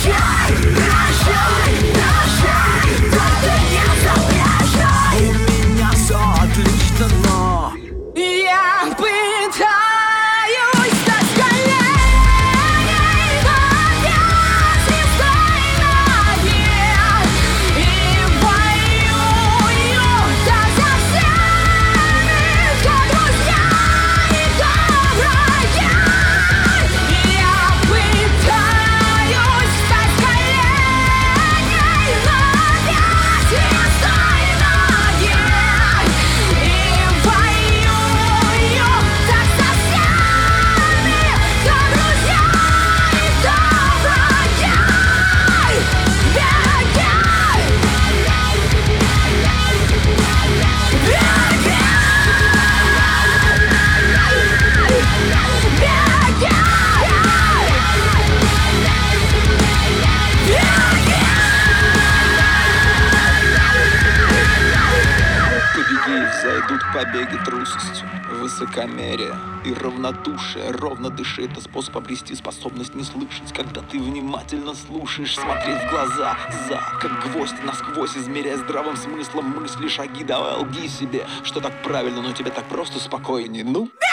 Зайдут побеги трусостью, высокомерие и равнодушие. Ровно дыши — это способ обрести способность не слышать. Когда ты внимательно слушаешь, смотреть в глаза, как гвоздь насквозь, измеряя здравым смыслом мысли, шаги. Давай лги себе, что так правильно, но тебе так просто спокойнее. Ну?